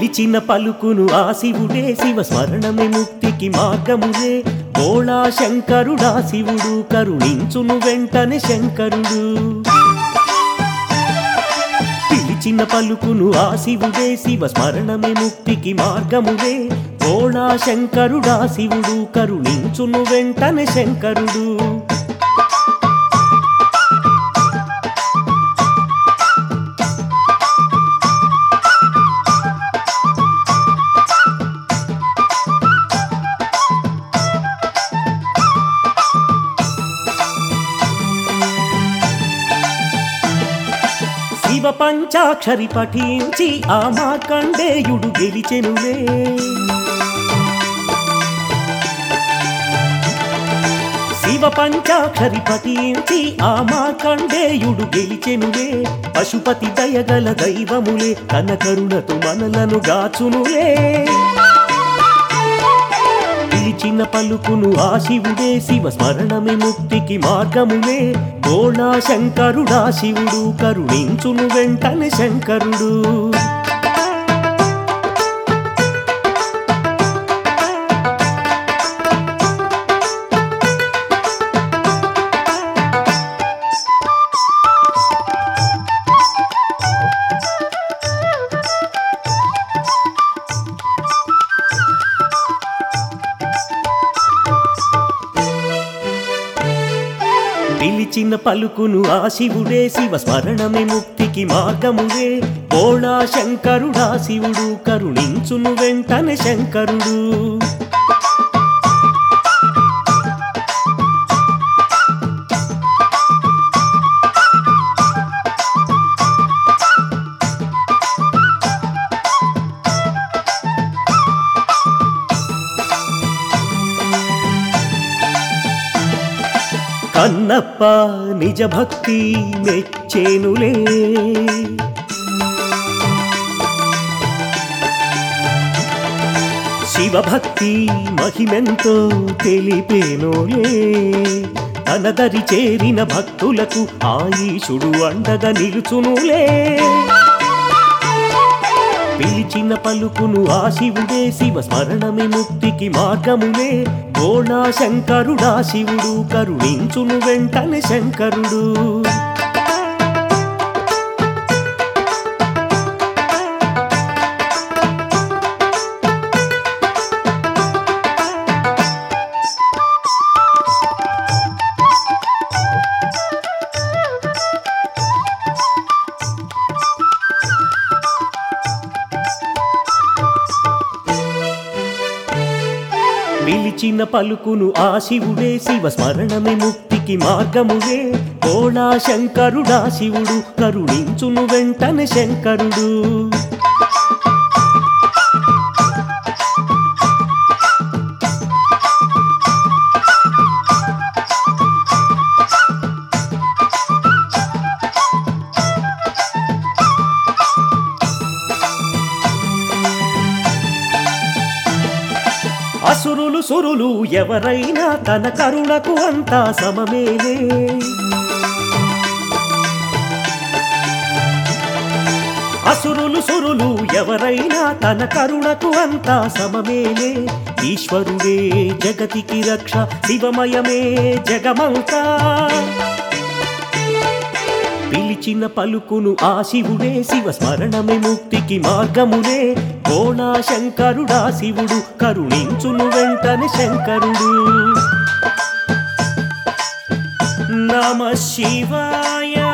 పిలిచిన పలుకును ఆ శివుడే, శివ స్మరణమే ముక్తికి మార్గములే. భోళా శంకరుడా శివుడు, కరుణించును వెంటనే శంకరుడు. పిలిచిన పలుకును ఆ శివుడే, శివ స్మరణమే ముక్తికి మార్గములే. భోళా శంకరుడా శివుడు, కరుణించును వెంటనే శంకరుడు. శివ పంచాక్షరి పఠించి ఆ మార్కండేయుడు గెలిచెనులే. శివ పంచాక్షరి పఠించి ఆ మార్కండేయుడు గెలిచెనులే. పశుపతి దయగల దైవములే, తన కరుణతో మనలను గాచునులే. పిలిచిన పలుకును ఆ శివుడే, శివ స్మరణమే ముక్తికి మార్గములే. భోళా శంకరుడా శివుడు, కరుణించును వెంటనే శంకరుడు. పిలిచిన పలుకును ఆ శివుడే, శివ స్మరణమే ముక్తికి మార్గములే. భోళా శంకరుడా శివుడు, కరుణించును వెంటనే శంకరుడు. కన్నప్ప నిజ భక్తి మెచ్చేనులే. శివభక్తి మహిమెంతో తెలిపేనోలే. తన దరి చేరిన భక్తులకు ఆయుషుడు అండగా నిలుచునులే. పిలిచిన పలుకును ఆ శివుడే, శివ స్మరణమే ముక్తికి మార్గములే. భోళా శంకరుడా శివుడు, కరుణించును వెంటనే శంకరుడు. పిలిచిన పలుకును ఆ శివుడే, శివ స్మరణమే ముక్తికి మార్గములే. భోళా శంకరుడా శివుడు, కరుణించును వెంటనే శంకరుడు. అసురులు సురులు ఎవరైనా తన కరుణకు అంతా సమమేలే. అసురులు సురులు ఎవరైనా తన కరుణకు అంతా సమమేలే. ఈశ్వరుడే జగతికి రక్ష, శివమయమే జగమంతా. పిలిచిన పలుకును ఆ శివుడే, శివ స్మరణమే ముక్తికి మార్గములే. భోళా శంకరుడా శివుడు, కరుణించును వెంటనే శంకరుడు. నమః శివాయ.